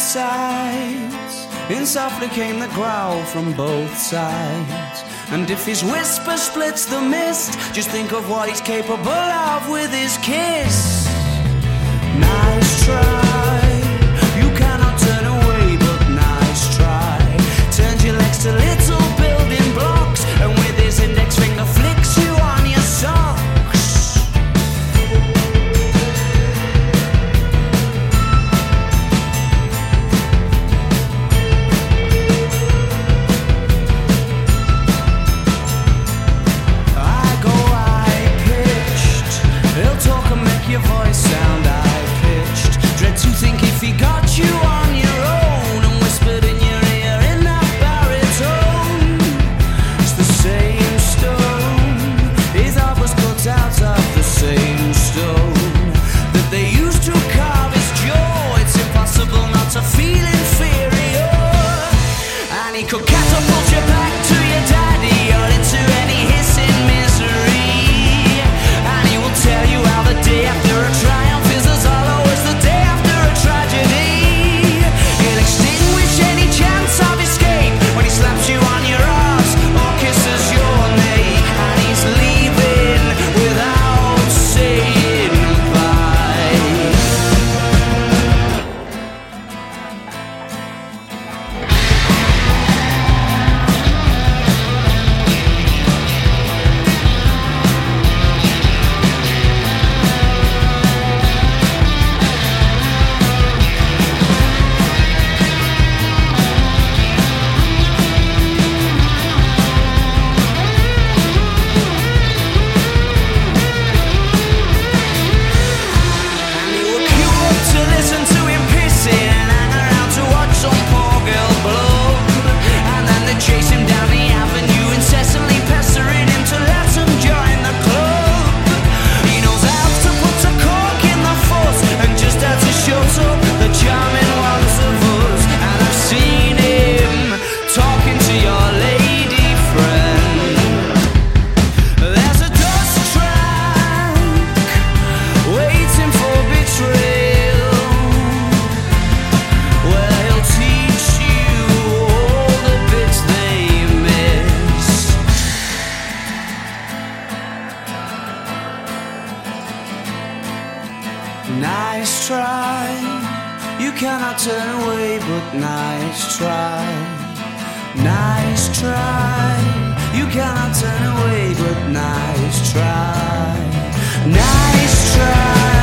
sides. In softly came the growl from both sides. And if his whisper splits the mist, just think of what he's capable of with his kiss. Nice try. You cannot turn away, but nice try. Turns your legs to little building blocks, and with his index finger flicks you on your socks. Your voice sound high-pitched. Dread to think if he got you on your own and whispered in your ear in that baritone. It's the same stone. His heart was cut out of the same stone that they used to carve his jaw. It's impossible not to feel inferior. And he could catapult you back to your daddy or into any hissing misery. And he will tell you how the day after a triumph is as hollow as the day after a tragedy. He'll extinguish any chance of escape when he slaps you on your arse or kisses your neck. And he's leaving without saying bye. Chase him down the avenue, incessantly pestering him to let him join the club. He knows how to put a cork in the foot and just how to shut up the charming ones of us. And I've seen him talking to your lady friend. There's a dust track waiting for betrayal, where he'll teach you all the bits they miss. Nice try. You cannot turn away, but nice try. Nice try. You cannot turn away, but nice try. Nice try.